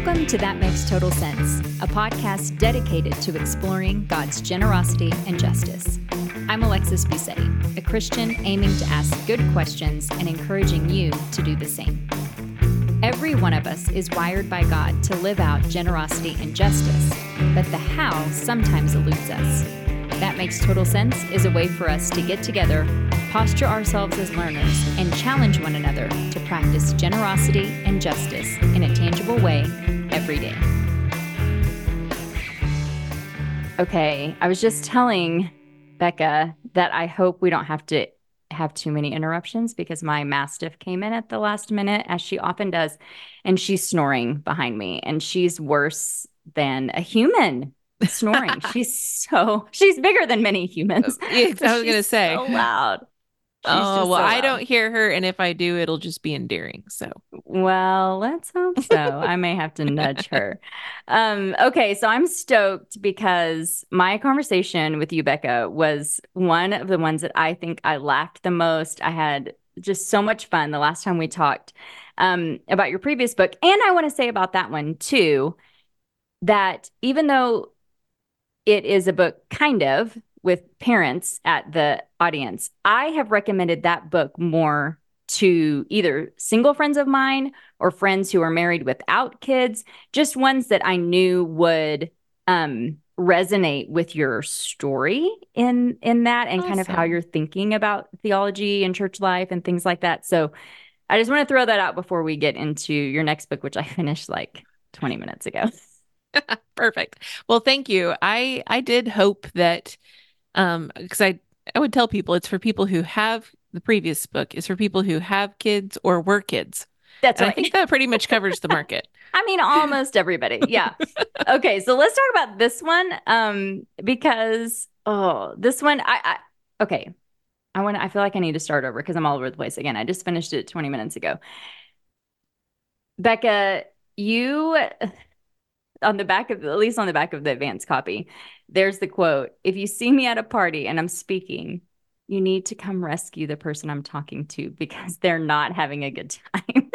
Welcome to That Makes Total Sense, a podcast dedicated to exploring God's generosity and justice. I'm Alexis Busetti, a Christian aiming to ask good questions and encouraging you to do the same. Every one of us is wired by God to live out generosity and justice, but the how sometimes eludes us. That Makes Total Sense is a way for us to get together, posture ourselves as learners, and challenge one another to practice generosity and justice in a tangible way every day. Okay, I was just telling Becca that I hope we don't have to have too many interruptions because my Mastiff came in at the last minute, as she often does, and she's snoring behind me, and she's worse than a human snoring. She's bigger than many humans. I was going to say. So loud. I don't hear her, and if I do, it'll just be endearing. So, well, let's hope so. I may have to nudge her. Okay, so I'm stoked because my conversation with you, Becca, was one of the ones that I think I laughed the most. I had just so much fun the last time we talked about your previous book, and I want to say about that one too, that even though it is a book kind of with parents at the audience, I have recommended that book more to either single friends of mine or friends who are married without kids, just ones that I knew would resonate with your story in that and kind of how you're thinking about theology and church life and things like that. So I just want to throw that out before we get into your next book, which I finished like 20 minutes ago. Perfect. Well, thank you. I did hope that, because I would tell people it's for people who have the previous book is for people who have kids or were kids. That's right. I think that pretty much covers the market. I mean, almost everybody. Yeah. Okay. So let's talk about this one. Because, this one, I feel like I need to start over because I'm all over the place again. I just finished it 20 minutes ago. Becca, you... at least on the back of the advanced copy, there's the quote, "If you see me at a party and I'm speaking, you need to come rescue the person I'm talking to because they're not having a good time."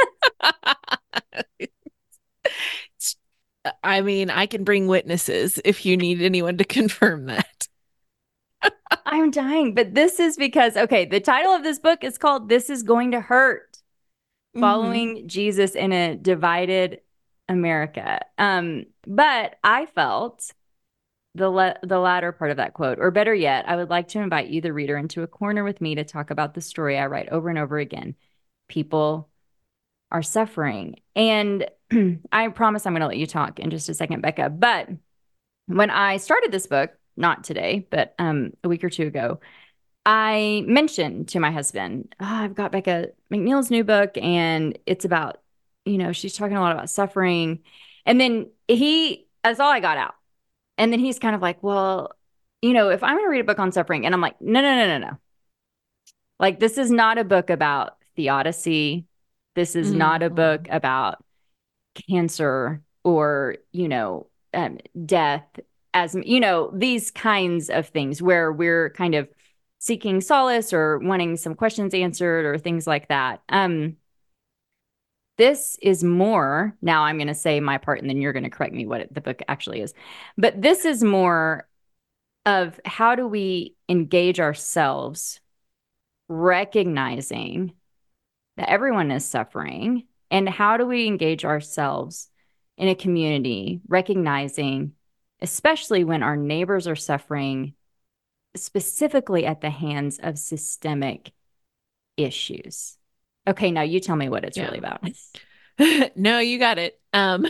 I mean, I can bring witnesses if you need anyone to confirm that. I'm dying. But this is because, the title of this book is called "This Is Going to Hurt." Following Jesus in a divided America. But I felt the latter part of that quote, or better yet, I would like to invite you, the reader, into a corner with me to talk about the story I write over and over again. People are suffering. And I promise I'm going to let you talk in just a second, Becca. But when I started this book, not today, but a week or two ago, I mentioned to my husband, I've got Becca McNeil's new book, and it's about, she's talking a lot about suffering. And then that's all I got out. And then he's kind of like, well, if I'm going to read a book on suffering, and I'm like, no. Like, this is not a book about theodicy. This is not a book about cancer or, death, as, these kinds of things where we're kind of seeking solace or wanting some questions answered or things like that. This is more, now I'm going to say my part and then you're going to correct me what the book actually is. But this is more of how do we engage ourselves, recognizing that everyone is suffering, and how do we engage ourselves in a community, recognizing, especially when our neighbors are suffering, specifically at the hands of systemic issues. Okay, now you tell me what it's really about. No, you got it.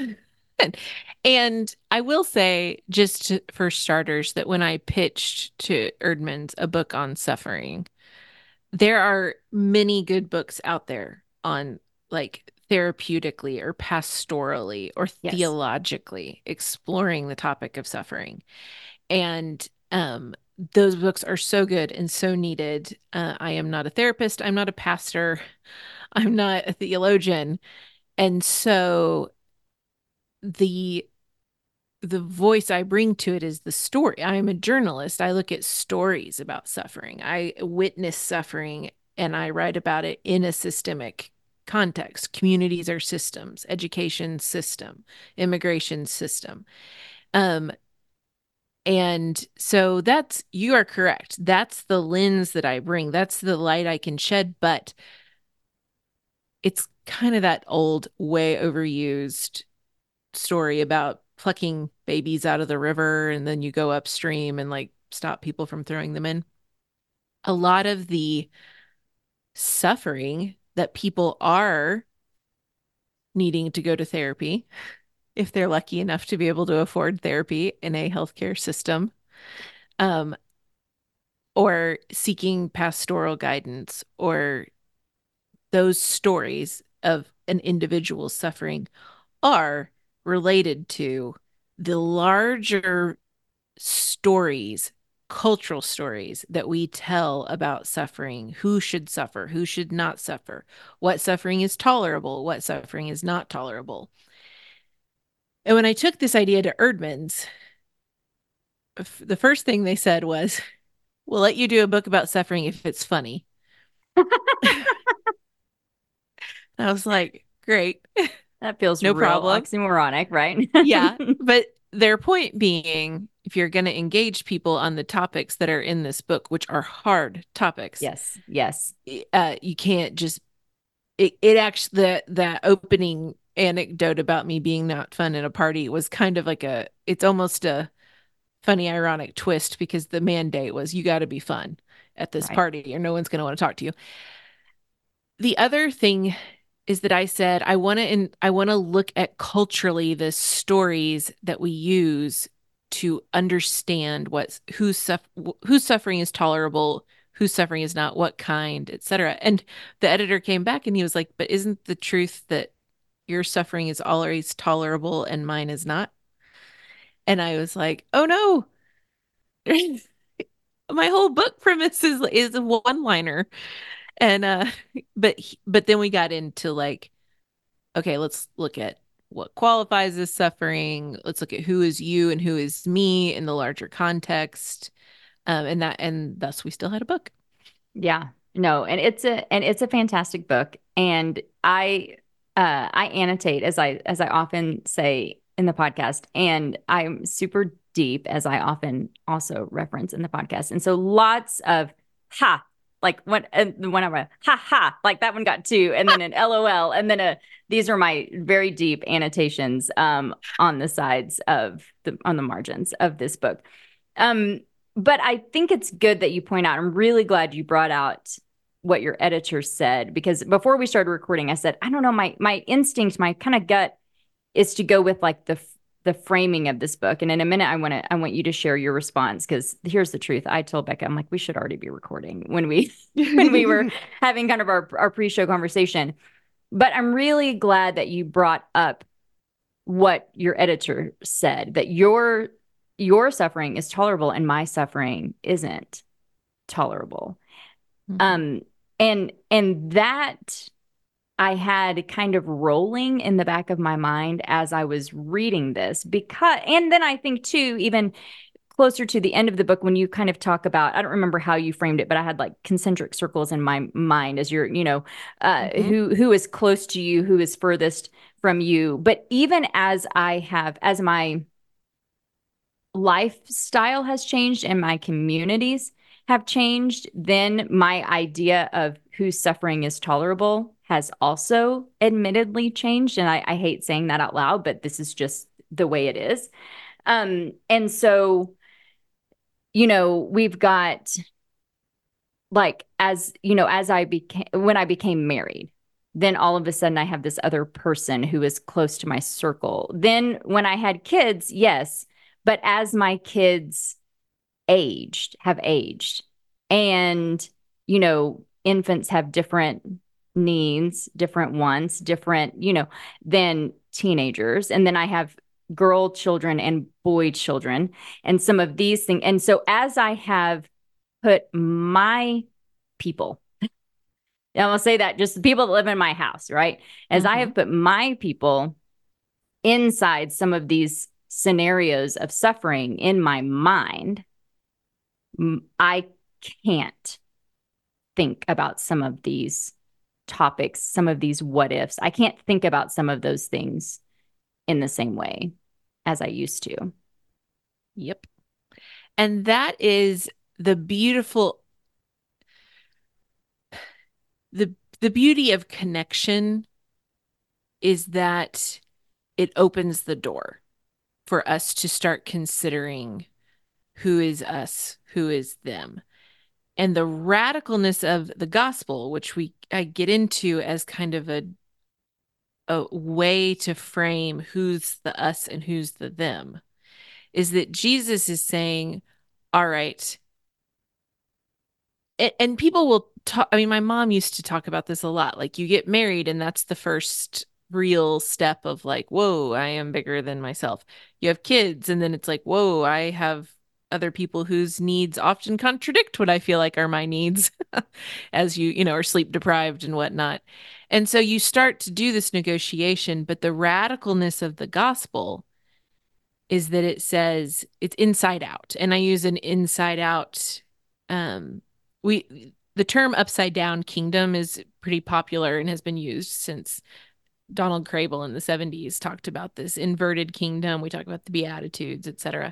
And I will say, for starters, that when I pitched to Eerdmans a book on suffering, there are many good books out there on like therapeutically or pastorally or theologically exploring the topic of suffering. And those books are so good and so needed. I am not a therapist. I'm not a pastor. I'm not a theologian. And so the voice I bring to it is the story. I am a journalist. I look at stories about suffering. I witness suffering and I write about it in a systemic context. Communities are systems, education system, immigration system. And so you are correct. That's the lens that I bring. That's the light I can shed, but it's kind of that old, way overused story about plucking babies out of the river and then you go upstream and like stop people from throwing them in. A lot of the suffering that people are needing to go to therapy, if they're lucky enough to be able to afford therapy in a healthcare system, um, or seeking pastoral guidance, or those stories of an individual's suffering are related to the larger stories, cultural stories that we tell about suffering, who should suffer, who should not suffer, what suffering is tolerable, what suffering is not tolerable. And when I took this idea to Eerdmans, the first thing they said was, we'll let you do a book about suffering if it's funny. I was like, great. That feels no real problem. Oxymoronic, right? Yeah. But their point being, if you're going to engage people on the topics that are in this book, which are hard topics, yes, yes, you can't just it actually the opening anecdote about me being not fun at a party was kind of like it's almost a funny ironic twist, because the mandate was you got to be fun at this party or no one's going to want to talk to you. The other thing is that I said I want to look at culturally the stories that we use to understand whose suffering is tolerable, whose suffering is not, what kind, etc. And the editor came back and he was like, but isn't the truth that your suffering is always tolerable and mine is not? And I was like, oh no. My whole book premise is a one-liner. And but then we got into like, okay, let's look at what qualifies as suffering. Let's look at who is you and who is me in the larger context. And thus we still had a book. Yeah. No, and it's a fantastic book. And I annotate as I often say in the podcast, and I'm super deep as I often also reference in the podcast. And so lots of ha, like when I went ha ha, like that one got two, and then an LOL, and then these are my very deep annotations on the sides of on the margins of this book. But I think it's good that you point out, I'm really glad you brought out what your editor said, because before we started recording, I said, I don't know, my instinct, my kind of gut is to go with like the framing of this book. And in a minute, I want you to share your response, because here's the truth. I told Becca, I'm like, we should already be recording when we were having kind of our pre-show conversation. But I'm really glad that you brought up what your editor said, that your suffering is tolerable and my suffering isn't tolerable. Mm-hmm. And that I had kind of rolling in the back of my mind as I was reading this, and then I think too, even closer to the end of the book, when you kind of talk about, I don't remember how you framed it, but I had like concentric circles in my mind as you're, mm-hmm. who is close to you, who is furthest from you. But even as my lifestyle has changed and my communities have changed, then my idea of whose suffering is tolerable has also admittedly changed. And I hate saying that out loud, but this is just the way it is. And so, we've got like, when I became married, then all of a sudden I have this other person who is close to my circle. Then when I had kids, yes, but as my kids have aged, and, infants have different needs, different wants, different, than teenagers. And then I have girl children and boy children and some of these things. And so as I have put my people, I'm going to say that just the people that live in my house, right? As mm-hmm. I have put my people inside some of these scenarios of suffering in my mind, I can't think about some of these topics, some of these what ifs. I can't think about some of those things in the same way as I used to. Yep. And that is the beautiful the beauty of connection, is that it opens the door for us to start considering who is us, who is them. And the radicalness of the gospel, which I get into as kind of a way to frame who's the us and who's the them, is that Jesus is saying, all right, and people will talk. I mean, my mom used to talk about this a lot. Like, you get married, and that's the first real step of like, whoa, I am bigger than myself. You have kids, and then it's like, whoa, I have other people whose needs often contradict what I feel like are my needs, as you know, are sleep deprived and whatnot. And so you start to do this negotiation, but the radicalness of the gospel is that it says it's inside out. And I use an inside out, the term upside down kingdom is pretty popular and has been used since Donald Crable in the 70s talked about this inverted kingdom. We talk about the Beatitudes, etc.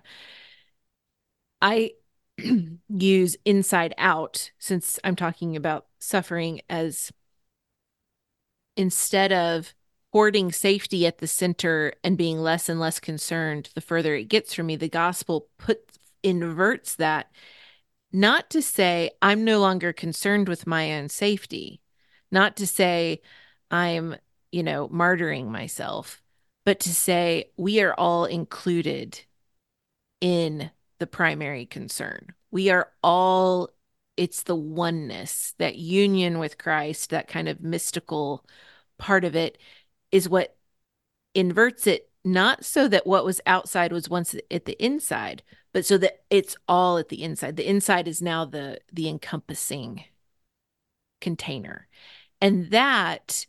I use inside out, since I'm talking about suffering, as instead of hoarding safety at the center and being less and less concerned the further it gets from me, the gospel inverts that, not to say I'm no longer concerned with my own safety, not to say I'm, martyring myself, but to say we are all included in the primary concern. We are all, it's the oneness, that union with Christ, that kind of mystical part of it is what inverts it, not so that what was outside was once at the inside, but so that it's all at the inside. The inside is now the encompassing container. And that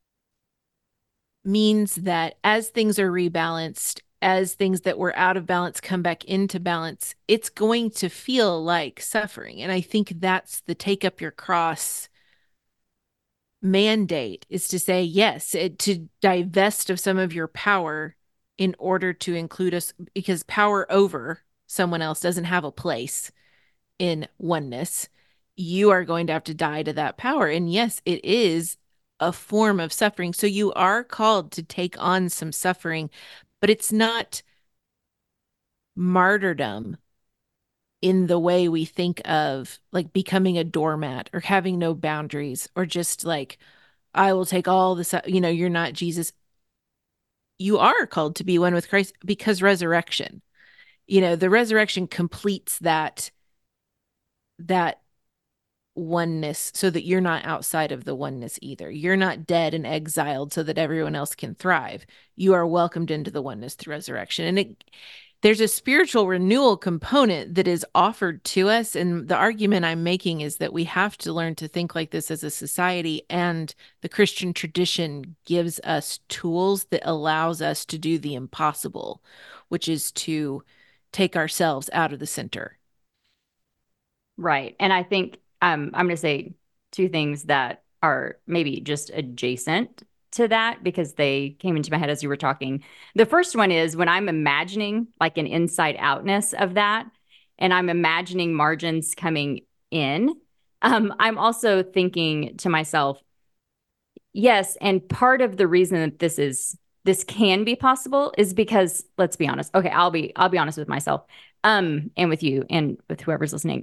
means that as things are rebalanced, as things that were out of balance come back into balance, it's going to feel like suffering. And I think that's the take up your cross mandate, is to say, yes, to divest of some of your power in order to include us, because power over someone else doesn't have a place in oneness. You are going to have to die to that power. And yes, it is a form of suffering. So you are called to take on some suffering, but it's not martyrdom in the way we think of like becoming a doormat or having no boundaries, or just like, I will take all this, you're not Jesus. You are called to be one with Christ, because resurrection, the resurrection completes that oneness, so that you're not outside of the oneness either. You're not dead and exiled so that everyone else can thrive. You are welcomed into the oneness through resurrection. And there's a spiritual renewal component that is offered to us. And the argument I'm making is that we have to learn to think like this as a society. And the Christian tradition gives us tools that allows us to do the impossible, which is to take ourselves out of the center. Right. And I think I'm going to say two things that are maybe just adjacent to that, because they came into my head as you were talking. The first one is when I'm imagining like an inside outness of that, and I'm imagining margins coming in, I'm also thinking to myself, yes, and part of the reason that this can be possible is because, let's be honest. Okay, I'll be honest with myself, and with you and with whoever's listening.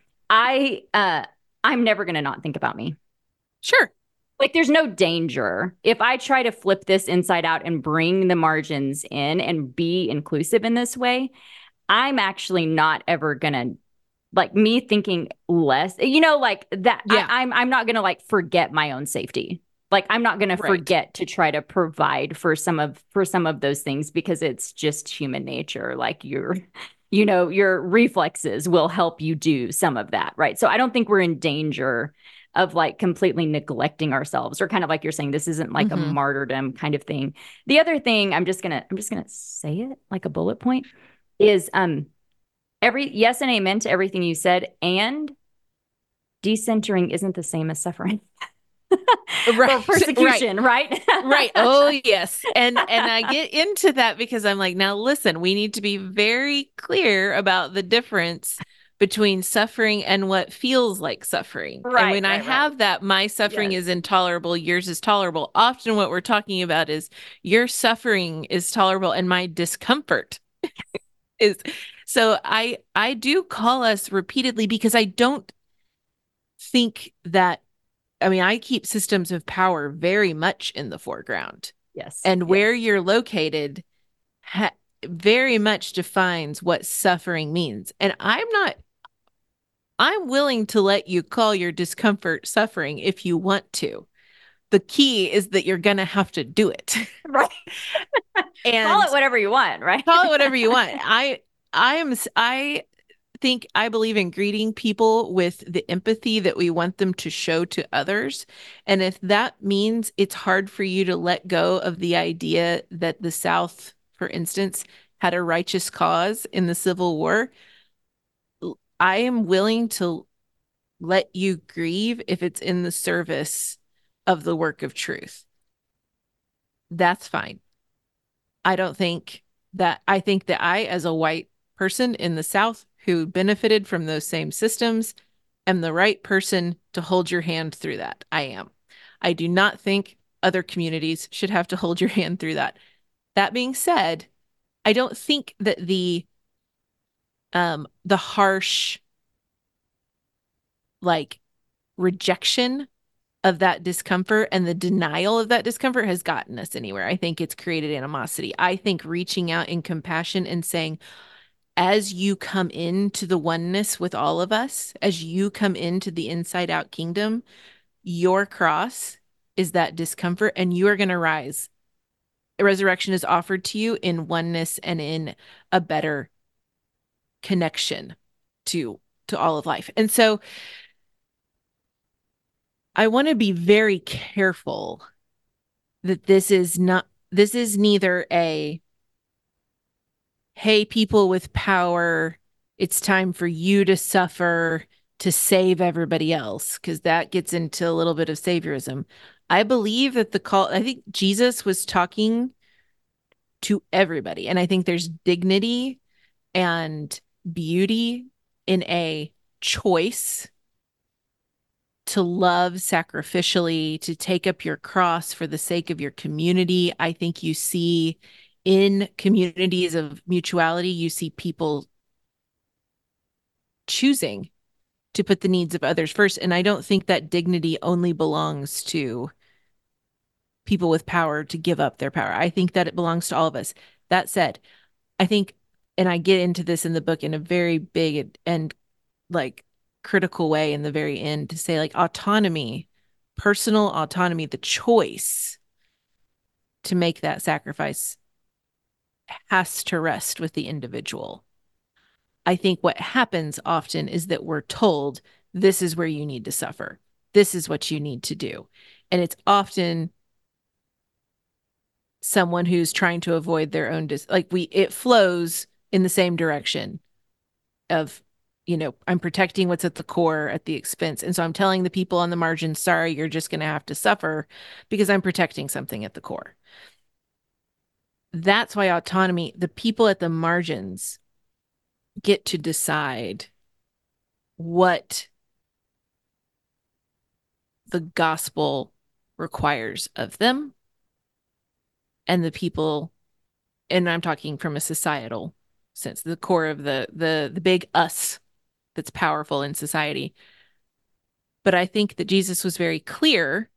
I'm never gonna not think about me. Sure. Like, there's no danger. If I try to flip this inside out and bring the margins in and be inclusive in this way, I'm actually not ever gonna, like, me thinking less, like that. Yeah. I'm not gonna like forget my own safety. Like, I'm not gonna forget to try to provide for some of those things, because it's just human nature. Like, your reflexes will help you do some of that, right? So I don't think we're in danger of like completely neglecting ourselves, or kind of like you're saying, this isn't like a martyrdom kind of thing. The other thing, I'm just gonna say it like a bullet point, is every yes and amen to everything you said, and decentering isn't the same as suffering. or Right, right. persecution, right? Right. Oh, yes. And I get into that because I'm like, now listen, we need to be very clear about the difference between suffering and what feels like suffering. And Right, when I right, right. have that, my suffering Yes. is intolerable, yours is tolerable. Often what we're talking about is your suffering is tolerable and my discomfort is. So I do call us repeatedly because I don't think that, I mean, I keep systems of power very much in the foreground, Yes. and where Yes. you're located very much defines what suffering means. And I'm willing to let you call your discomfort suffering if you want to. The key is that you're going to have to do it. Right. Call it And whatever you want, right? call it whatever you want. I think I believe in greeting people with the empathy that we want them to show to others. And if that means it's hard for you to let go of the idea that the South, for instance, had a righteous cause in the Civil War, I am willing to let you grieve if it's in the service of the work of truth. That's fine. I don't think I think that I, as a white person in the South who benefited from those same systems, am the right person to hold your hand through that. I am. I do not think other communities should have to hold your hand through that. That being said, I don't think that the harsh like rejection of that discomfort and the denial of that discomfort has gotten us anywhere. I think it's created animosity. I think reaching out in compassion and saying, as you come into the oneness with all of us, as you come into the inside out kingdom, your cross is that discomfort and you are going to rise. Resurrection is offered to you in oneness and in a better connection to all of life. And so I want to be very careful that this is neither a, hey, people with power, it's time for you to suffer to save everybody else, because that gets into a little bit of saviorism. I believe that I think Jesus was talking to everybody. And I think there's dignity and beauty in a choice to love sacrificially, to take up your cross for the sake of your community. I think you see in communities of mutuality, you see people choosing to put the needs of others first. And I don't think that dignity only belongs to people with power to give up their power. I think that it belongs to all of us. That said, I think, and I get into this in the book in a very big and like critical way in the very end, to say like autonomy, personal autonomy, the choice to make that sacrifice has to rest with the individual. I think what happens often is that we're told this is where you need to suffer. This is what you need to do. And it's often someone who's trying to avoid their own it flows in the same direction of, I'm protecting what's at the core at the expense. And so I'm telling the people on the margin, sorry, you're just going to have to suffer because I'm protecting something at the core. That's why autonomy, the people at the margins get to decide what the gospel requires of them, and the people, and I'm talking from a societal sense, the core of the big us that's powerful in society. But I think that Jesus was very clear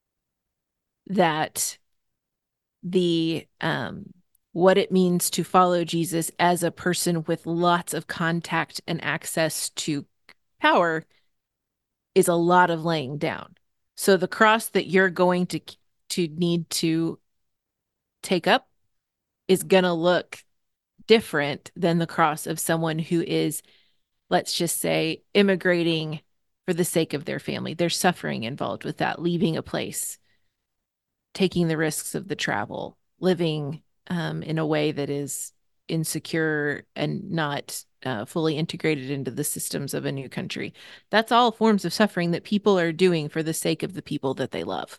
that the what it means to follow Jesus as a person with lots of contact and access to power is a lot of laying down. So the cross that you're going to need to take up is going to look different than the cross of someone who is, let's just say, immigrating for the sake of their family. There's suffering involved with that, leaving a place, taking the risks of the travel, living in a way that is insecure and not fully integrated into the systems of a new country. That's all forms of suffering that people are doing for the sake of the people that they love.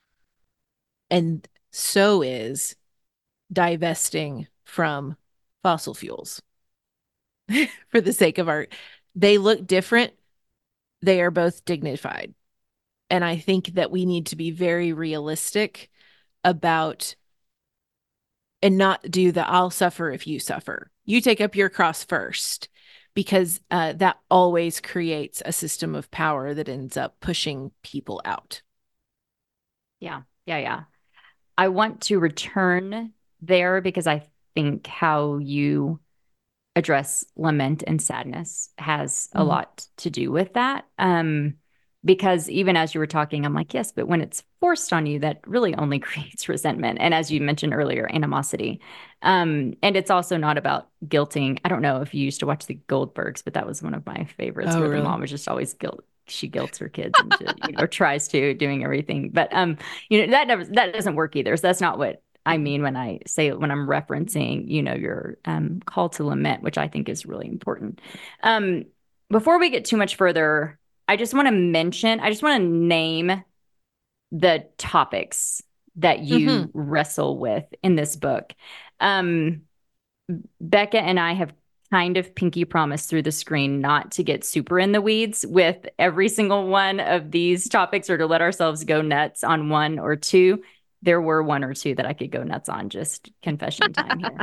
And so is divesting from fossil fuels for the sake of art. They look different. They are both dignified. And I think that we need to be very realistic about and not do the I'll suffer if you suffer. You take up your cross first, because that always creates a system of power that ends up pushing people out. Yeah. Yeah. Yeah. I want to return there because I think how you address lament and sadness has a Mm. lot to do with that. Because even as you were talking, I'm like, yes, but when it's forced on you, that really only creates resentment. And as you mentioned earlier, animosity. And it's also not about guilting. I don't know if you used to watch the Goldbergs, but that was one of my favorites Oh, where the really? mom was just always she guilts her kids into, or tries to doing everything. But that doesn't work either. So that's not what I mean when I say when I'm referencing, your call to lament, which I think is really important. Um, Before we get too much further, I just want to name the topics that Mm-hmm. you wrestle with in this book. Um, Becca and I have kind of pinky promised through the screen not to get super in the weeds with every single one of these topics or to let ourselves go nuts on one or two. There were one or two that I could go nuts on, just confession time here.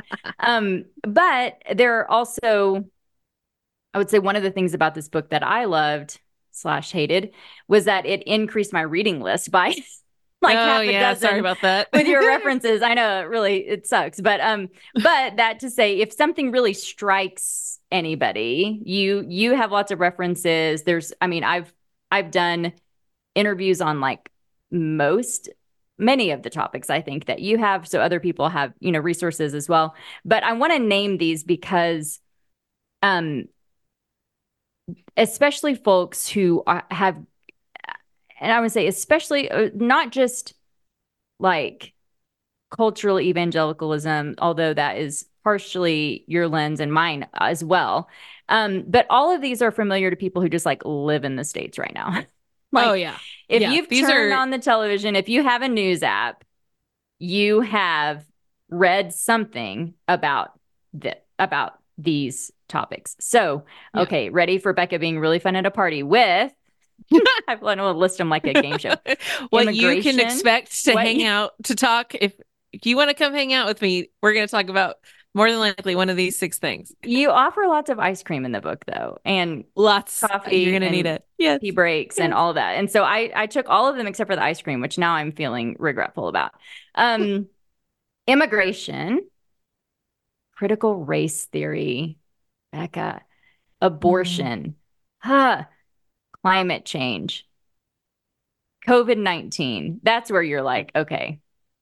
But there are also, I would say one of the things about this book that I loved slash hated was that it increased my reading list by like Oh, half a yeah. Sorry dozen about that. with your references. I know it sucks, but that to say, if something really strikes anybody, you have lots of references. I mean, I've done interviews on like many of the topics I think that you have. So other people have, resources as well. But I want to name these because um especially folks who have, and I would say especially not just like cultural evangelicalism, although that is partially your lens and mine as well. But all of these are familiar to people who just like live in the States right now. Oh, Like yeah. if Yeah. you've These turned are, on the television, if you have a news app, you have read something about these topics. So, yeah. okay, ready for Becca being really fun at a party with I want to list them like a game show. What you can Immigration. expect to What hang out to talk. If you want to come hang out with me, we're going to talk about more than likely one of these six things. you offer lots of ice cream in the book though, and Lots. You're coffee going to need and it. Yes. tea breaks and Yes. all of that. And so I took all of them except for the ice cream, which now I'm feeling regretful about. Um, Immigration, critical race theory, Becca, Mm. abortion, huh, climate change, COVID-19. That's where you're like, okay,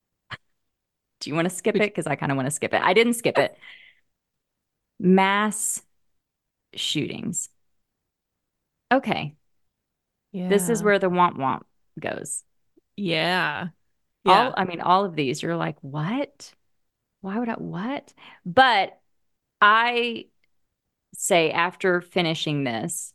do you want to skip it? Because I kind of want to skip it. I didn't skip it. Mass shootings. Okay, this is Yeah. where the womp womp goes. Yeah. All, Yeah. I mean, all of these, you're like, what? Why would I, what? But I say after finishing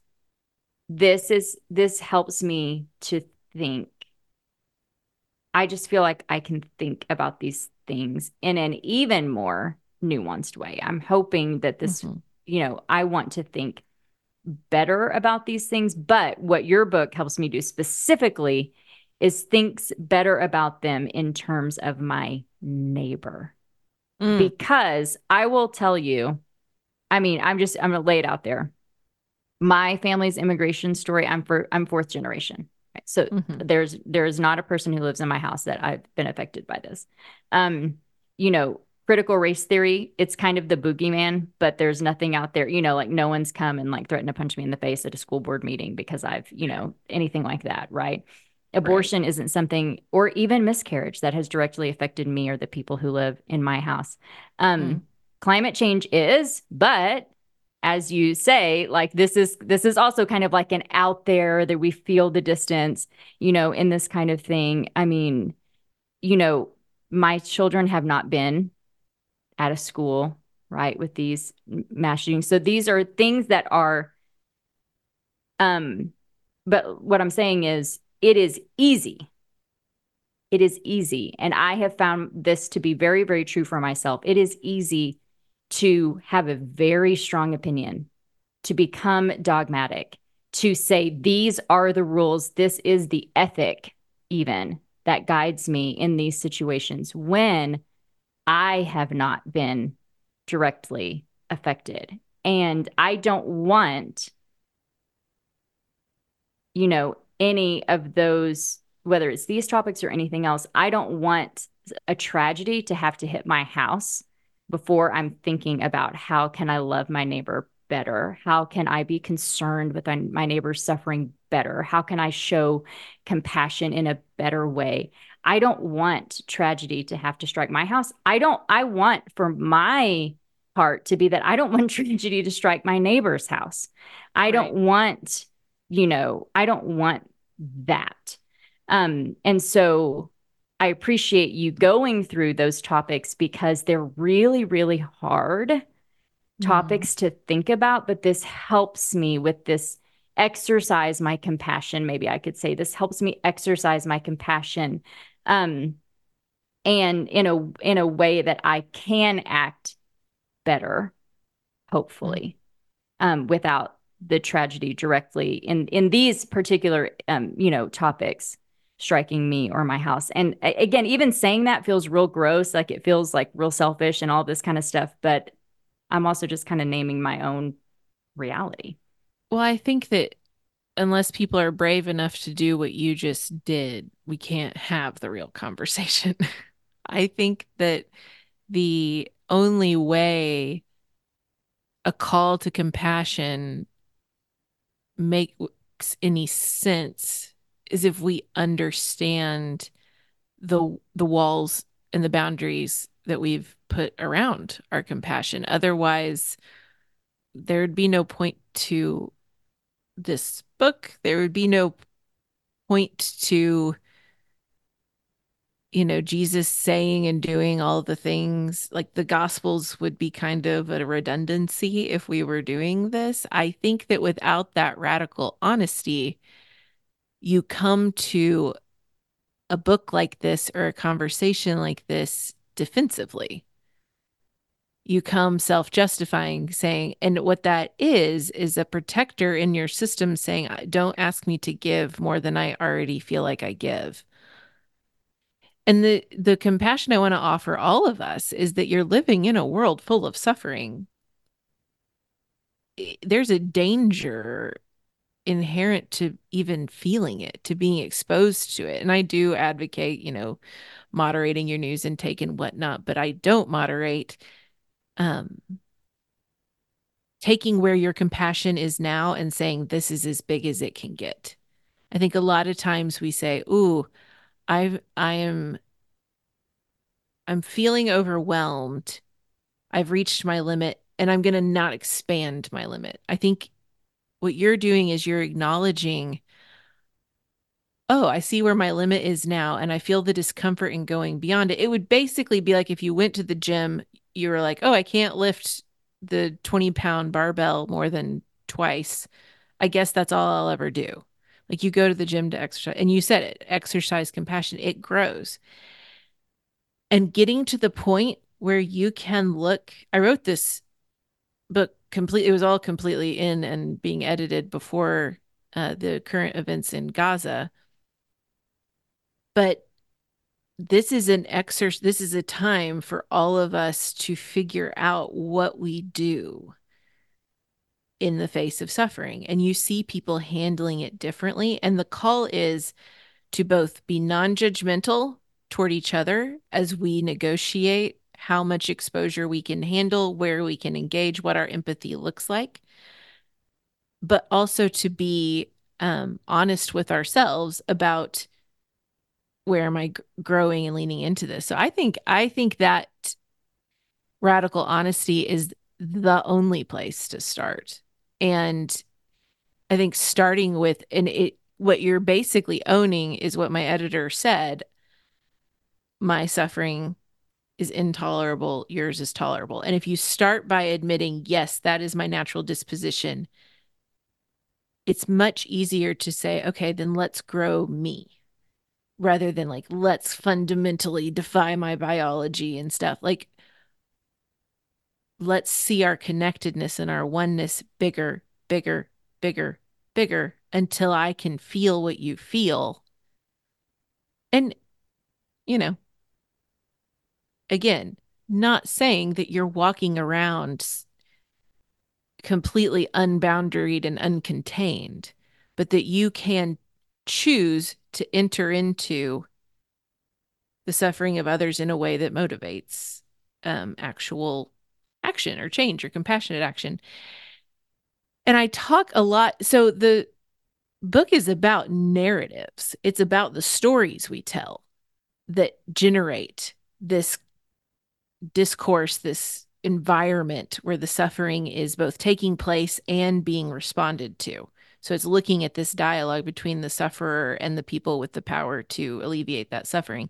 this helps me to think. I just feel like I can think about these things in an even more nuanced way. I'm hoping that Hmm. I want to think better about these things. But what your book helps me do specifically is thinks better about them in terms of my neighbor. Mm. Because I will tell you, I mean, I'm gonna lay it out there. My family's immigration story, I'm fourth generation. Right? So Hmm. there's not a person who lives in my house that I've been affected by this. Um, critical race theory, it's kind of the boogeyman, but there's nothing out there, like no one's come and like threatened to punch me in the face at a school board meeting because I've, anything like that, right? Right. Abortion isn't something, or even miscarriage that has directly affected me or the people who live in my house. Mm. Climate change is, but as you say, like this is also kind of like an out there that we feel the distance, in this kind of thing. I mean, you know, my children have not been at a school right, with these mass shootings. So these are things that are, but what I'm saying is it is easy. It is easy. And I have found this to be very, very true for myself. It is easy to have a very strong opinion, to become dogmatic, to say, these are the rules, this is the ethic, even that guides me in these situations when I have not been directly affected. And I don't want, any of those, whether it's these topics or anything else, I don't want a tragedy to have to hit my house before I'm thinking about how can I love my neighbor better? How can I be concerned with my neighbor's suffering better? How can I show compassion in a better way? I don't want tragedy to have to strike my house. I want for my part to be that I don't want tragedy to strike my neighbor's house. I don't want, I don't want that. And so I appreciate you going through those topics because they're really, really hard topics to think about. But this helps me with this exercise my compassion. Maybe I could say this helps me exercise my compassion. And in a way that I can act better, hopefully, without the tragedy directly in these particular topics striking me or my house. And again, even saying that feels real gross, like it feels like real selfish and all this kind of stuff, but I'm also just kind of naming my own reality. Well, I think that unless people are brave enough to do what you just did, we can't have the real conversation. I think that the only way a call to compassion makes any sense is if we understand the walls and the boundaries that we've put around our compassion. Otherwise, there'd be no point to this book. There would be no point to Jesus saying and doing all the things. Like the Gospels would be kind of a redundancy if we were doing this. I think that without that radical honesty, you come to a book like this or a conversation like this defensively. You come self-justifying, saying, and what that is a protector in your system saying, don't ask me to give more than I already feel like I give. And the compassion I want to offer all of us is that you're living in a world full of suffering. There's a danger inherent to even feeling it, to being exposed to it. And I do advocate, moderating your news intake and whatnot, but I don't moderate taking where your compassion is now and saying this is as big as it can get. I think a lot of times we say, "Ooh, I'm feeling overwhelmed. I've reached my limit and I'm going to not expand my limit." I think what you're doing is you're acknowledging, "Oh, I see where my limit is now and I feel the discomfort in going beyond it." It would basically be like if you went to the gym, you were like, "Oh, I can't lift the 20-pound barbell more than twice. I guess that's all I'll ever do." Like you go to the gym to exercise, and you said it, exercise compassion, it grows. And getting to the point where you can look, I wrote this book completely, it was all completely in and being edited before the current events in Gaza. But this is an exercise, this is a time for all of us to figure out what we do in the face of suffering. And you see people handling it differently. And the call is to both be non-judgmental toward each other as we negotiate how much exposure we can handle, where we can engage, what our empathy looks like, but also to be honest with ourselves about where am I growing and leaning into this. So I think that radical honesty is the only place to start. And I think starting with, what you're basically owning is what my editor said: my suffering is intolerable, yours is tolerable. And if you start by admitting, yes, that is my natural disposition, it's much easier to say, okay, then let's grow me rather than like, let's fundamentally defy my biology and stuff. Like, let's see our connectedness and our oneness bigger, bigger, bigger, bigger until I can feel what you feel. And, you know, again, not saying that you're walking around completely unboundaried and uncontained, but that you can choose to enter into the suffering of others in a way that motivates actual action or change or compassionate action. And I talk a lot. So the book is about narratives, it's about the stories we tell that generate this discourse, this environment where the suffering is both taking place and being responded to. So it's looking at this dialogue between the sufferer and the people with the power to alleviate that suffering.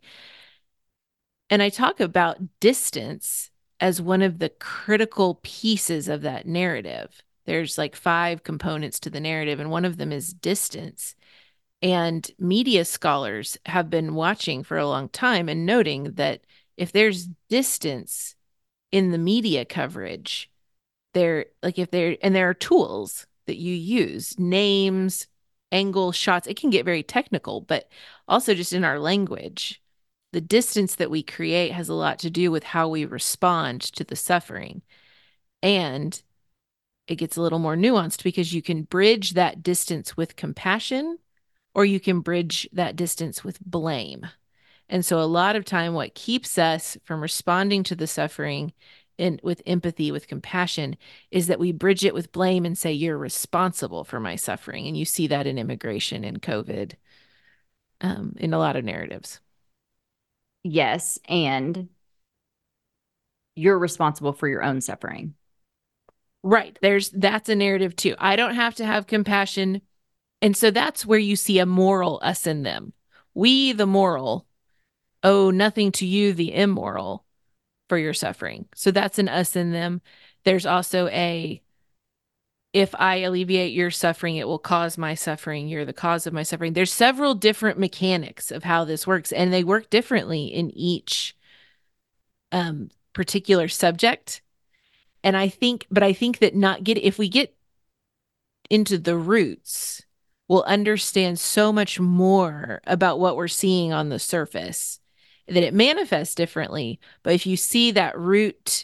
And I talk about distance as one of the critical pieces of that narrative. There's like 5 components to the narrative, and one of them is distance. And media scholars have been watching for a long time and noting that if there's distance in the media coverage, there are tools that you use, names, angle shots. It can get very technical, but also just in our language, the distance that we create has a lot to do with how we respond to the suffering. And it gets a little more nuanced because you can bridge that distance with compassion, or you can bridge that distance with blame. And so a lot of time, what keeps us from responding to the suffering and with empathy, with compassion, is that we bridge it with blame and say, you're responsible for my suffering. And you see that in immigration and COVID, in a lot of narratives. Yes. And you're responsible for your own suffering. Right. That's a narrative too. I don't have to have compassion. And so that's where you see a moral us and them. We, the moral, owe nothing to you, the immoral, for your suffering. So that's an us and them. There's also if I alleviate your suffering, it will cause my suffering. You're the cause of my suffering. There's several different mechanics of how this works, and they work differently in each particular subject. And I think that if we get into the roots, we'll understand so much more about what we're seeing on the surface, that it manifests differently. But if you see that root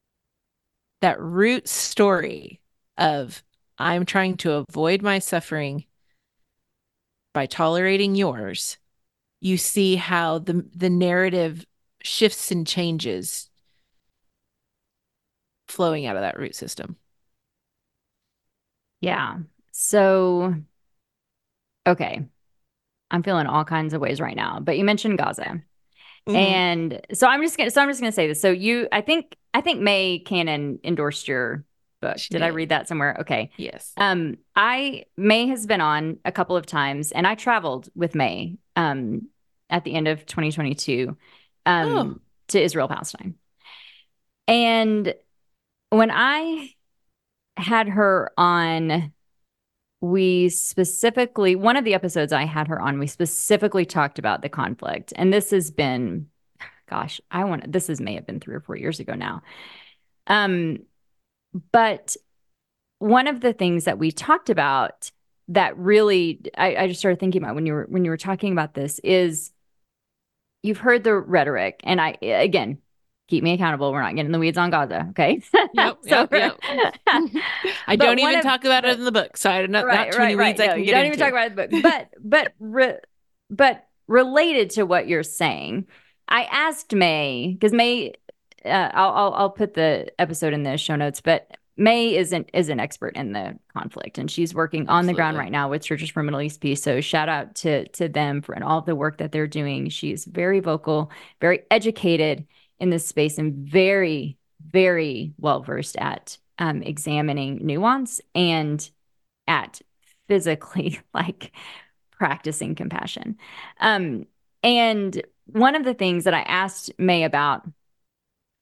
story of, I'm trying to avoid my suffering by tolerating yours, you see how the narrative shifts and changes flowing out of that root system. Yeah. So, okay. I'm feeling all kinds of ways right now, but you mentioned Gaza. Mm-hmm. And so I'm just gonna say this. So I think Mae Cannon endorsed your book. Did I read that somewhere? Okay. Yes. Mae has been on a couple of times, and I traveled with Mae at the end of 2022 to Israel, Palestine. And when I had her on, one of the episodes I had her on, we specifically talked about the conflict. And this has been, gosh, may have been 3 or 4 years ago now. But one of the things that we talked about that really, I just started thinking about when you were talking about this is, you've heard the rhetoric, and again, keep me accountable. We're not getting in the weeds on Gaza, okay? Yep. I don't even talk about it in the book, so I'm not too many weeds I can get into. Don't even talk about it in the book. But related to what you're saying, I asked Mae, because Mae, I'll put the episode in the show notes, but Mae is an expert in the conflict, and she's working on the ground right now with Churches for Middle East Peace. So shout out to them for all of the work that they're doing. She's very vocal, very educated in this space, and very, very well versed at examining nuance and at physically like practicing compassion. And one of the things that I asked Mae about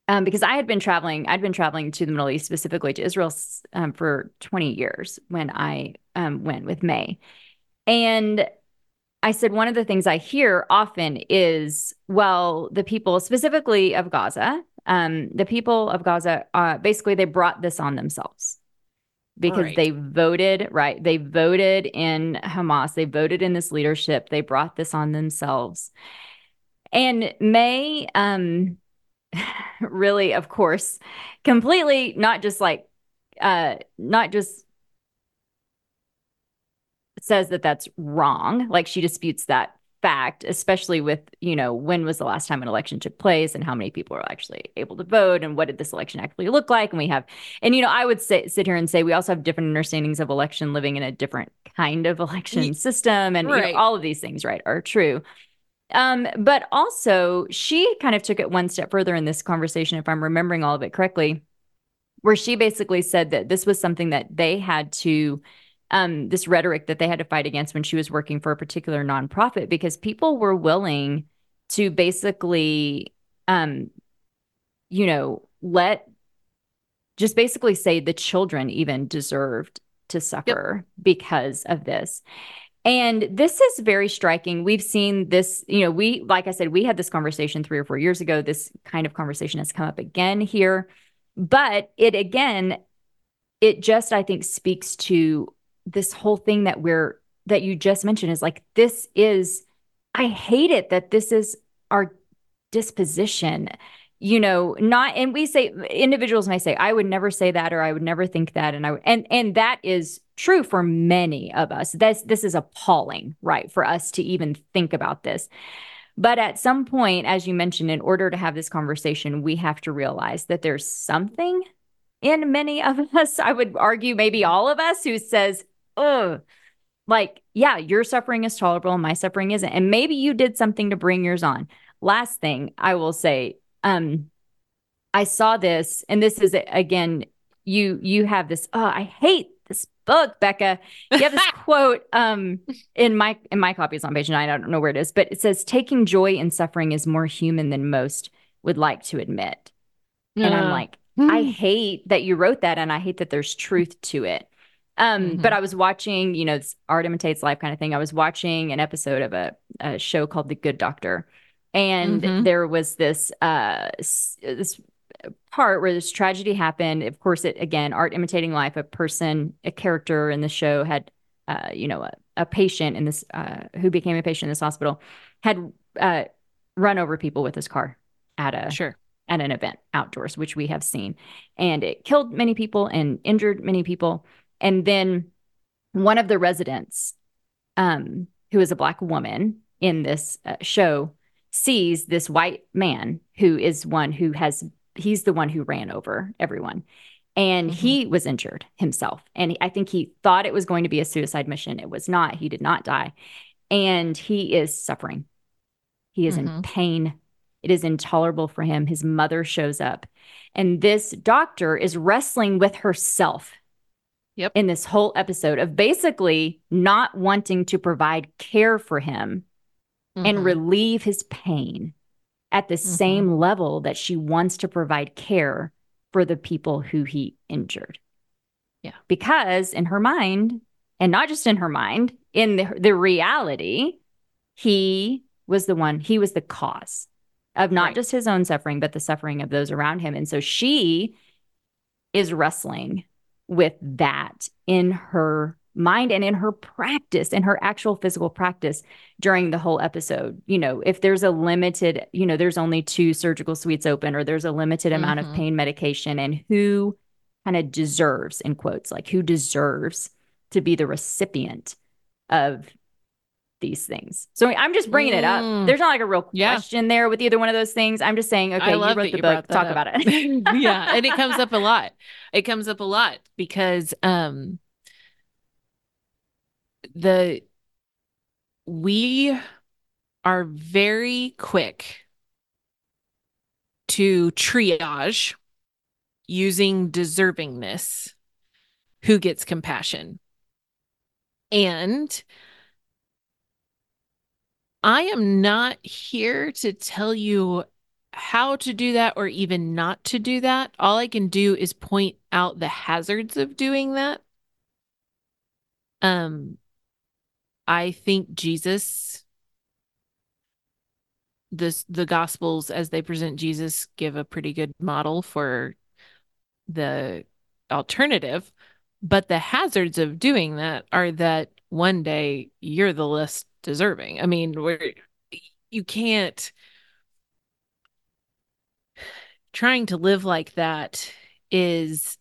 because I'd been traveling to the Middle East, specifically to Israel, for 20 years when I went with May. And I said, one of the things I hear often is, well, the people specifically of Gaza, the people of Gaza, basically they brought this on themselves because Right. they voted, right? They voted in Hamas. They voted in this leadership. They brought this on themselves. And May, really, of course, completely not just like, not just says that that's wrong. Like she disputes that fact, especially with, when was the last time an election took place and how many people were actually able to vote and what did this election actually look like? And we have, and, I would sit here and say we also have different understandings of election living in a different kind of election system. And, Right. all of these things, right, are true. But also she kind of took it one step further in this conversation, if I'm remembering all of it correctly, where she basically said that this was something that they had to this rhetoric that they had to fight against when she was working for a particular nonprofit, because people were willing to basically let just basically say the children even deserved to Yep. suffer because of this. And this is very striking. We've seen this, like I said, we had this conversation 3 or 4 years ago. This kind of conversation has come up again here. But it just, I think, speaks to this whole thing that you just mentioned is like, I hate it that this is our disposition, not, and we say, individuals may say, I would never say that, or I would never think that. And that is true for many of us. This is appalling, right? For us to even think about this. But at some point, as you mentioned, in order to have this conversation, we have to realize that there's something in many of us, I would argue maybe all of us, who says, oh, like, yeah, your suffering is tolerable and my suffering isn't. And maybe you did something to bring yours on. Last thing I will say, I saw this, and this is again, you have this, oh, I hate this book, Becca. You have this quote in my copy, it's on page 9. I don't know where it is, but it says, taking joy in suffering is more human than most would like to admit. And I'm like, I hate that you wrote that, and I hate that there's truth to it. But I was watching, this art imitates life kind of thing. I was watching an episode of a show called The Good Doctor, and there was this part where this tragedy happened. Of course, it, again, art imitating life. A character in the show had, a patient in this who became a patient in this hospital had run over people with his car at an event outdoors, which we have seen. And it killed many people and injured many people. And then one of the residents, who is a Black woman in this show, sees this white man who is he's the one who ran over everyone. And he was injured himself. And I think he thought it was going to be a suicide mission. It was not. He did not die. And he is suffering. He is in pain. It is intolerable for him. His mother shows up. And this doctor is wrestling with herself in this whole episode of basically not wanting to provide care for him and relieve his pain at the same level that she wants to provide care for the people who he injured. Yeah. Because in her mind, and not just in her mind, in the reality, he was the cause of not just his own suffering, but the suffering of those around him. And so she is wrestling with that in her mind and in her practice, in her actual physical practice during the whole episode. If there's a limited, there's only 2 surgical suites open, or there's a limited amount of pain medication, and who kind of deserves, in quotes, like who deserves to be the recipient of these things. So I'm just bringing it up. There's not like a real question there with either one of those things. I'm just saying, okay, you wrote the book, talk about it. Yeah. And it comes up a lot. It comes up a lot because we are very quick to triage using deservingness who gets compassion. And I am not here to tell you how to do that or even not to do that. All I can do is point out the hazards of doing that. Um, I think Jesus, the Gospels as they present Jesus give a pretty good model for the alternative, but the hazards of doing that are that one day you're the less deserving. I mean, you can't trying to live like that is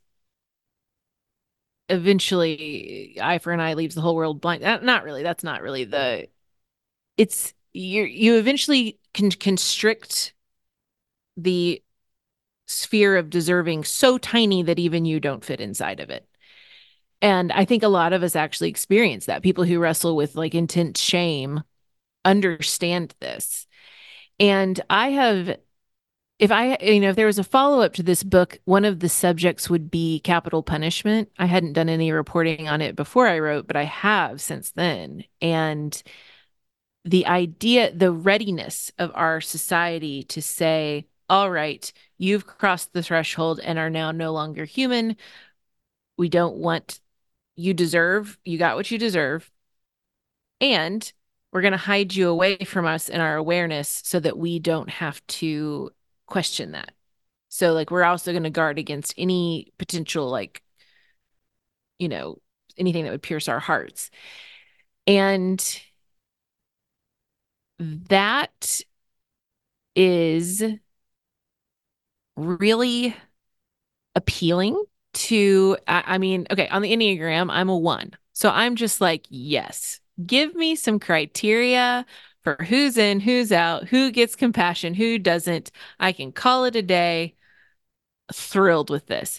eventually eye for an eye leaves the whole world blind. Not really. That's not really the. It's you eventually can constrict the sphere of deserving so tiny that even you don't fit inside of it. And I think a lot of us actually experience that. People who wrestle with like intense shame understand this. And I have, if there was a follow up to this book, one of the subjects would be capital punishment. I hadn't done any reporting on it before I wrote, but I have since then. And the idea, the readiness of our society to say, all right, you've crossed the threshold and are now no longer human. We don't want, you got what you deserve. And we're going to hide you away from us in our awareness so that we don't have to question that. So, like, we're also going to guard against any potential, like, you know, anything that would pierce our hearts. And that is really appealing to, I mean, okay, on the Enneagram, I'm a 1. So I'm just like, yes, give me some criteria for who's in, who's out, who gets compassion, who doesn't. I can call it a day. Thrilled with this.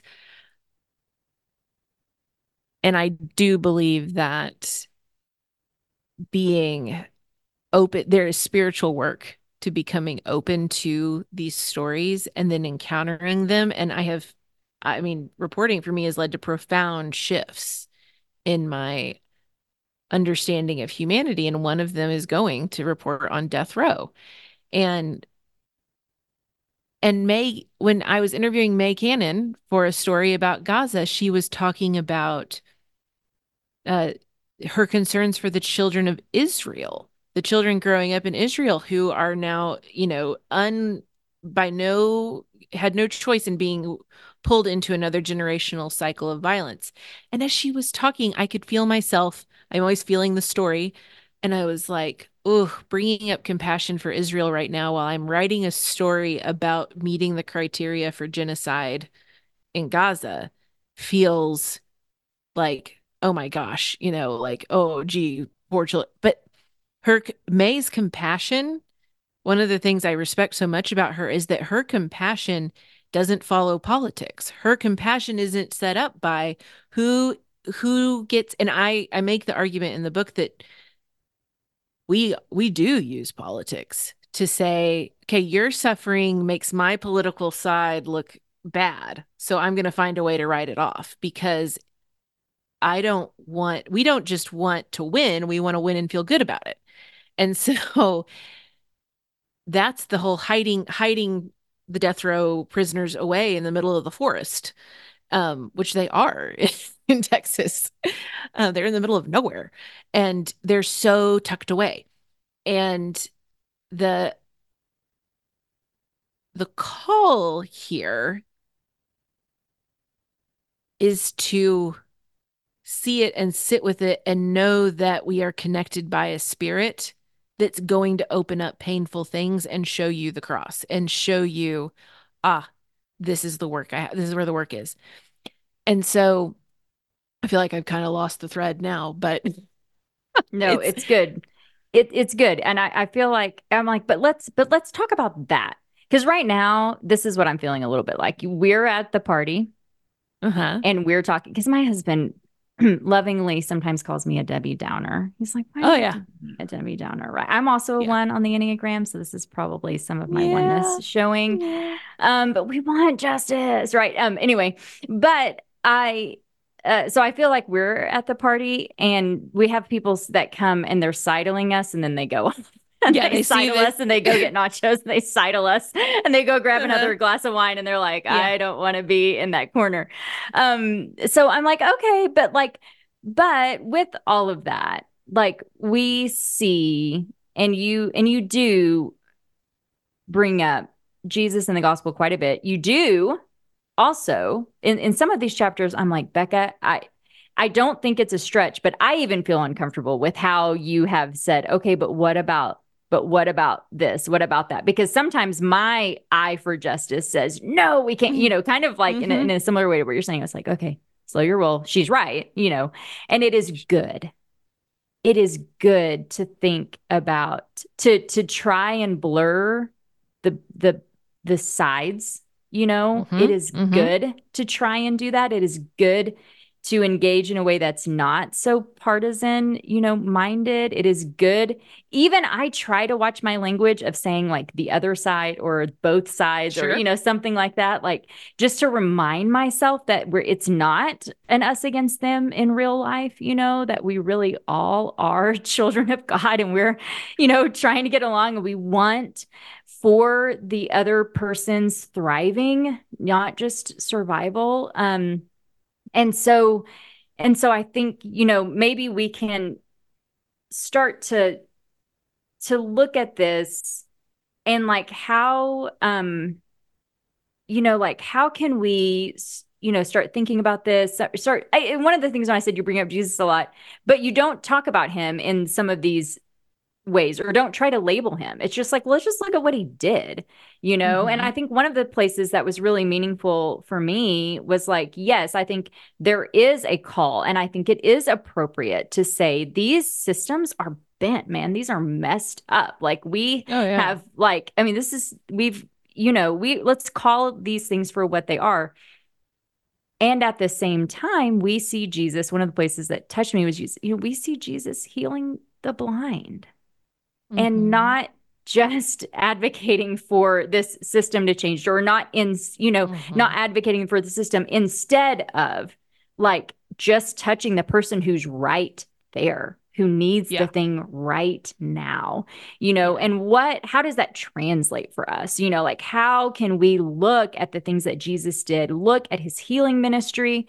And I do believe that being open, there is spiritual work to becoming open to these stories and then encountering them. And I mean, reporting for me has led to profound shifts in my understanding of humanity. And one of them is going to report on death row. And May, when I was interviewing May Cannon for a story about Gaza, she was talking about uh, her concerns for the children of Israel, the children growing up in Israel who are now, by no had no choice in being pulled into another generational cycle of violence. And as she was talking, I could feel myself. I'm always feeling the story. And I was like, oh, bringing up compassion for Israel right now while I'm writing a story about meeting the criteria for genocide in Gaza feels like, oh my gosh, like, oh, gee, poor children. But May's compassion, one of the things I respect so much about her is that her compassion doesn't follow politics. Her compassion isn't set up by who gets, and I make the argument in the book that we do use politics to say, okay, your suffering makes my political side look bad. So I'm going to find a way to write it off because we don't just want to win, we want to win and feel good about it. And so that's the whole hiding the death row prisoners away in the middle of the forest, which they are in Texas. They're in the middle of nowhere and they're so tucked away. And the the call here is to see it and sit with it and know that we are connected by a spirit that's going to open up painful things and show you the cross and show you, this is the work this is where the work is. And so I feel like I've kind of lost the thread now, but no, it's good. It's good. And I feel like I'm like, but let's talk about that. Because right now, this is what I'm feeling a little bit like. We're at the party and we're talking because my husband lovingly sometimes calls me a Debbie Downer. He's like, why oh yeah, a Debbie Downer, right? I'm also a 1 on the Enneagram, so this is probably some of my oneness showing. But we want justice, right? Anyway, but so I feel like we're at the party and we have people that come and they're sidling us and then they go. And Yeah, they they see sidle this. us and they go get nachos and they sidle us and they go grab Uh-huh. another glass of wine and they're like, Yeah. I don't want to be in that corner. So I'm like, okay, but with all of that, like we see and you do bring up Jesus in the gospel quite a bit. You do also in some of these chapters, I'm like, Becca, I don't think it's a stretch, but I even feel uncomfortable with how you have said, okay, but what about this? What about that? Because sometimes my eye for justice says, no, we can't, kind of like in Mm-hmm. a similar way to what you're saying. It's like, okay, slow your roll. She's right, and it is good. It is good to think about to try and blur the sides. It Mm-hmm. is Mm-hmm. good to try and do that. It is good to engage in a way that's not so partisan, minded. It is good. Even I try to watch my language of saying like the other side or both sides or, Sure. something like that, like just to remind myself that it's not an us against them in real life, that we really all are children of God and we're, trying to get along and we want for the other person's thriving, not just survival. And so I think, maybe we can start to look at this and like how like how can we start thinking about this one of the things when I said you bring up Jesus a lot, but you don't talk about him in some of these ways or don't try to label him. It's just like, let's just look at what he did, And Mm-hmm. I think one of the places that was really meaningful for me was like, yes, I think there is a call and I think it is appropriate to say these systems are bent, man. These are messed up. Like we Oh yeah. have like, I mean, this is we've, we let's call these things for what they are. And at the same time, we see Jesus. One of the places that touched me was, we see Jesus healing the blind and Mm-hmm. not just advocating for this system to change or not not Mm-hmm. advocating for the system instead of like just touching the person who's right there who needs the Yeah. thing right now, Yeah. and how does that translate for us, like how can we look at the things that Jesus did, look at his healing ministry,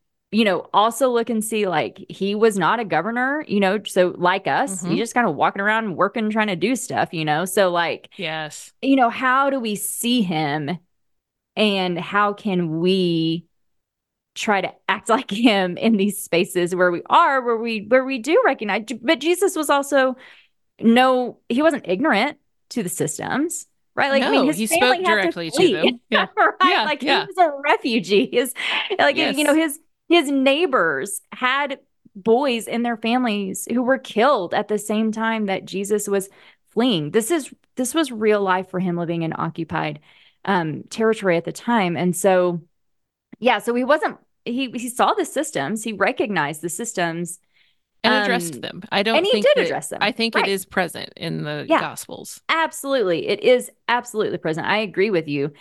also look and see like he was not a governor, so like us, he Mm-hmm. just kind of walking around and working, trying to do stuff, so like, Yes. how do we see him and how can we try to act like him in these spaces where we are, where we do recognize, but Jesus was also no, he wasn't ignorant to the systems. Right. Like, I mean, No, his he spoke family had to directly to flee. them. Yeah. Right. Yeah. Like he Yeah. was a refugee. Like, Yes. his neighbors had boys in their families who were killed at the same time that Jesus was fleeing. This was real life for him living in occupied territory at the time. And so, yeah, so he wasn't, he saw the systems, he recognized the systems, And addressed um, them. I and don't he think did that, address them. I think it Right. is present in the Yeah. Gospels. Absolutely. It is absolutely present. I agree with you.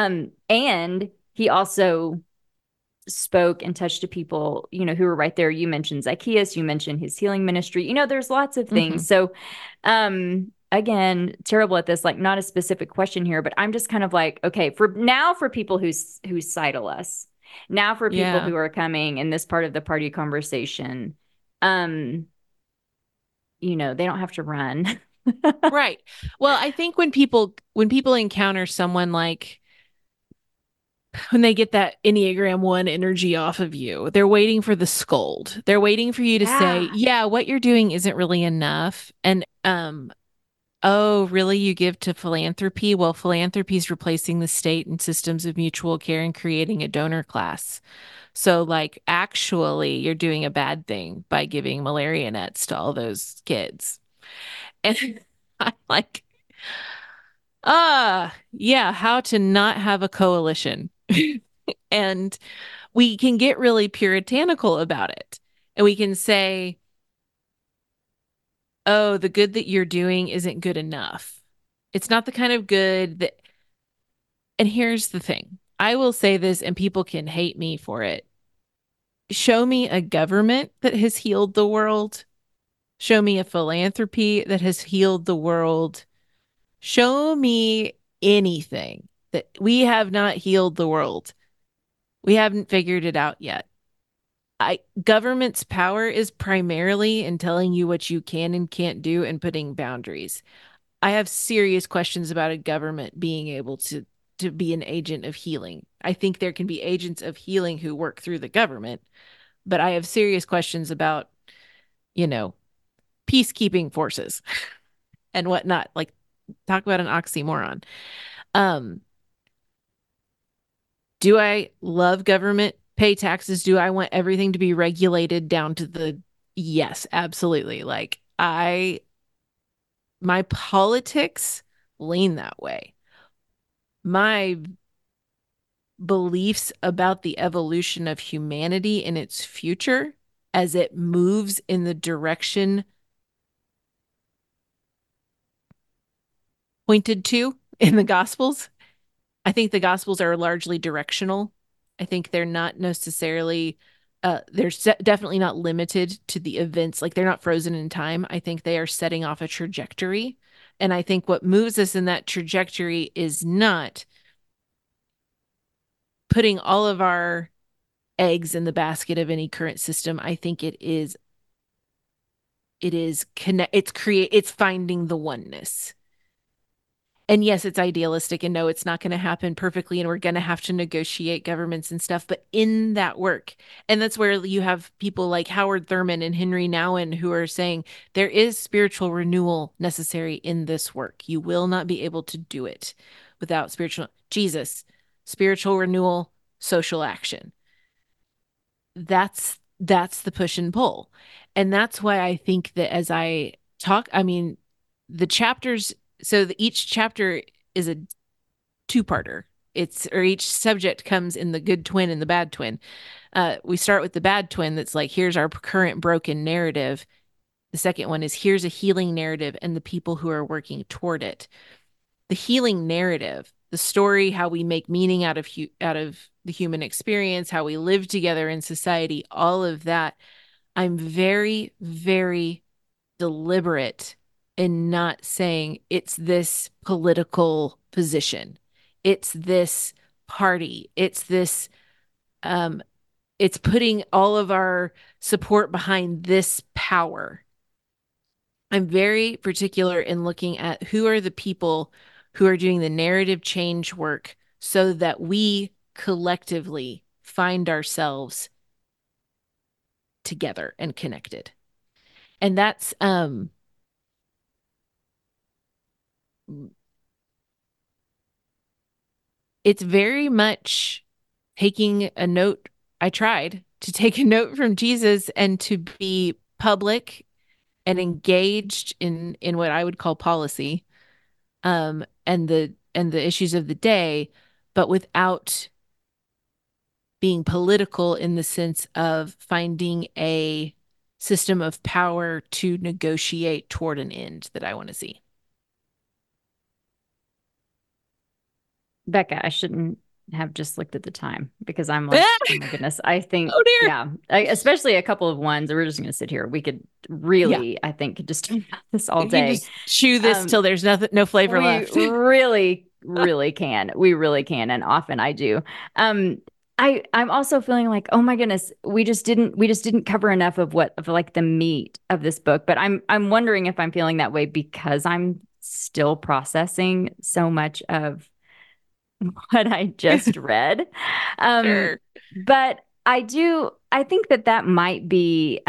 And he also spoke and touched to people, who were right there. You mentioned Zacchaeus, you mentioned his healing ministry. There's lots of Mm-hmm. things. So, again, terrible at this, like not a specific question here, but I'm just kind of like, okay, for people who sidle us, now for people Yeah. who are coming in this part of the party conversation, um, they don't have to run. Right. Well, I think when people encounter someone like when they get that Enneagram 1 energy off of you, they're waiting for the scold. They're waiting for you to say, Yeah. "Yeah, what you're doing isn't really enough." And oh, really you give to philanthropy? Well, philanthropy is replacing the state and systems of mutual care and creating a donor class. So like actually you're doing a bad thing by giving malaria nets to all those kids. And I'm like, yeah, how to not have a coalition. And we can get really puritanical about it. And we can say, oh, the good that you're doing isn't good enough. It's not the kind of good that, and here's the thing, I will say this and people can hate me for it. Show me a government that has healed the world Show me a philanthropy that has healed the world. Show me anything that we have not healed the world. We haven't figured it out yet. Government's power is primarily in telling you what you can and can't do and putting boundaries. I have serious questions about a government being able to be an agent of healing. I think there can be agents of healing who work through the government, but I have serious questions about, you know, peacekeeping forces and whatnot. Like, talk about an oxymoron. Um, do I love government? Pay taxes? Do I want everything to be regulated down to the yes, absolutely. Like my politics lean that way. My beliefs about the evolution of humanity and its future as it moves in the direction pointed to in the Gospels. I think the Gospels are largely directional. I think they're not necessarily, definitely not limited to the events. Like they're not frozen in time. I think they are setting off a trajectory. And I think what moves us in that trajectory is not putting all of our eggs in the basket of any current system. I think it's finding the oneness. And yes, it's idealistic, and no, it's not going to happen perfectly, and we're going to have to negotiate governments and stuff, but in that work. And that's where you have people like Howard Thurman and Henry Nouwen who are saying there is spiritual renewal necessary in this work. You will not be able to do it without spiritual renewal, social action. That's the push and pull. And that's why I think that as I talk, I mean, the chapters, each chapter is a two-parter. Each subject comes in the good twin and the bad twin. We start with the bad twin that's like, here's our current broken narrative. The second one is here's a healing narrative and the people who are working toward it. The healing narrative, the story, how we make meaning out of the human experience, how we live together in society, all of that. I'm very, very deliberate in not saying it's this political position. It's this party. It's putting all of our support behind this power. I'm very particular in looking at who are the people who are doing the narrative change work so that we collectively find ourselves together and connected. And that's it's very much taking a note. I tried to take a note from Jesus and to be public and engaged in what I would call policy, and the issues of the day, but without being political in the sense of finding a system of power to negotiate toward an end that I want to see. Becca, I shouldn't have just looked at the time because I'm like, oh my goodness. I think, oh dear. Yeah, especially a couple of ones. We're just going to sit here. We could really, I think, could just talk about this all day. Just chew this till there's no flavor left. Really, really can. We really can, and often I do. I'm also feeling like, oh my goodness, we just didn't cover enough of like the meat of this book. But I'm wondering if I'm feeling that way because I'm still processing so much of what I just read. Sure. But I think that might be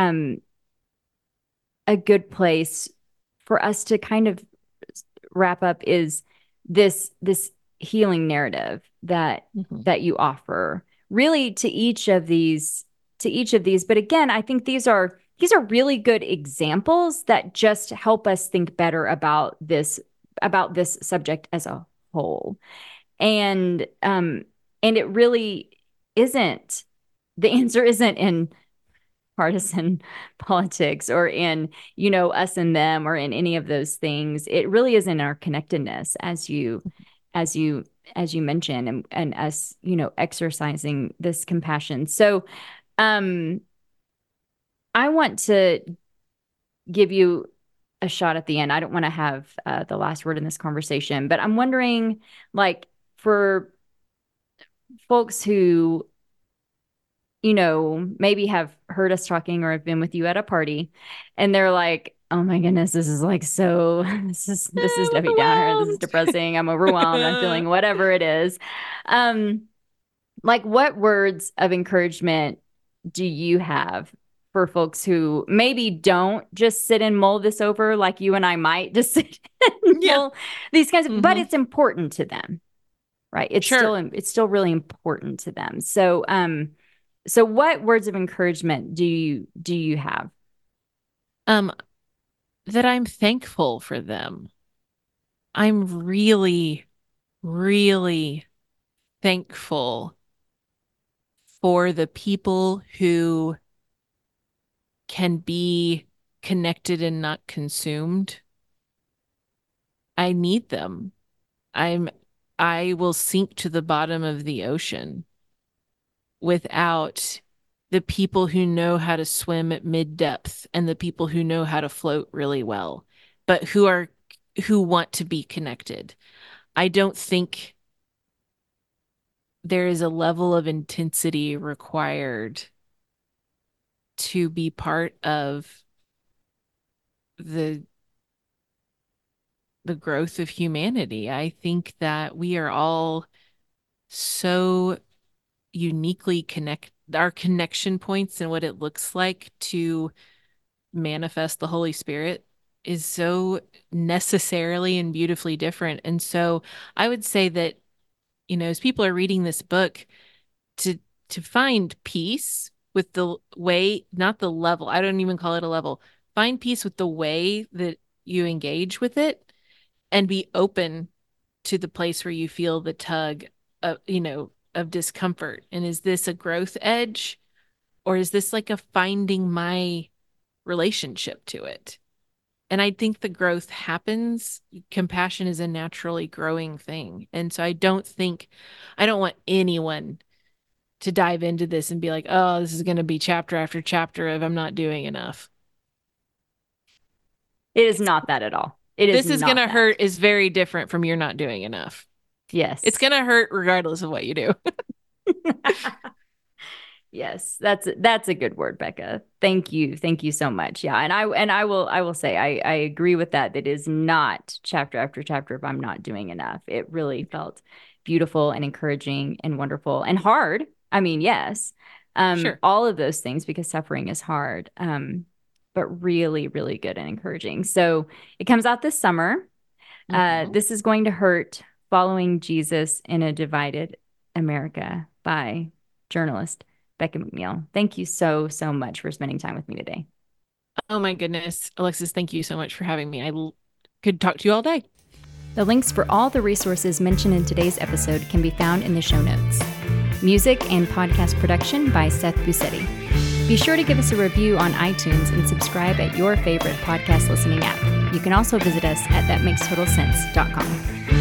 a good place for us to kind of wrap up is this healing narrative that you offer really to each of these. But again, I think these are really good examples that just help us think better about this subject as a whole. And it really isn't, the answer isn't in partisan politics or in, us and them or in any of those things. It really is in our connectedness as you mentioned, and us, exercising this compassion. So I want to give you a shot at the end. I don't want to have the last word in this conversation, but I'm wondering, like, for folks who, maybe have heard us talking or have been with you at a party, and they're like, oh my goodness, this is like this is Debbie Downer. This is depressing. I'm overwhelmed. I'm feeling whatever it is. Like, what words of encouragement do you have for folks who maybe don't just sit and mull this over like you and I might just sit and mull these kinds of, but it's important to them, right? It's still really important to them. So, so what words of encouragement do you have? That I'm thankful for them. I'm really, really thankful for the people who can be connected and not consumed. I need them. I will sink to the bottom of the ocean without the people who know how to swim at mid-depth and the people who know how to float really well, but who want to be connected. I don't think there is a level of intensity required to be part of the growth of humanity. I think that we are all so uniquely our connection points and what it looks like to manifest the Holy Spirit is so necessarily and beautifully different. And so I would say that, as people are reading this book, to find peace with the way, not the level, I don't even call it a level, find peace with the way that you engage with it and be open to the place where you feel the tug of, of discomfort. And is this a growth edge, or is this like a finding my relationship to it? And I think the growth happens. Compassion is a naturally growing thing. And so I don't want anyone to dive into this and be like, oh, this is going to be chapter after chapter of I'm not doing enough. It is not that at all. This is going to hurt is very different from you're not doing enough. Yes. It's going to hurt regardless of what you do. Yes, that's a good word, Becca. Thank you. Thank you so much. Yeah. And I will say, I agree with that. That is not chapter after chapter if I'm not doing enough. It really felt beautiful and encouraging and wonderful and hard. I mean, yes, Sure. all of those things, because suffering is hard, but really, really good and encouraging. So it comes out this summer. This is going to hurt. Following Jesus in a Divided America by journalist Becca McNeil. Thank you so, so much for spending time with me today. Oh my goodness. Alexis, thank you so much for having me. I could talk to you all day. The links for all the resources mentioned in today's episode can be found in the show notes. Music and podcast production by Seth Busetti. Be sure to give us a review on iTunes and subscribe at your favorite podcast listening app. You can also visit us at thatmaketotalsense.com.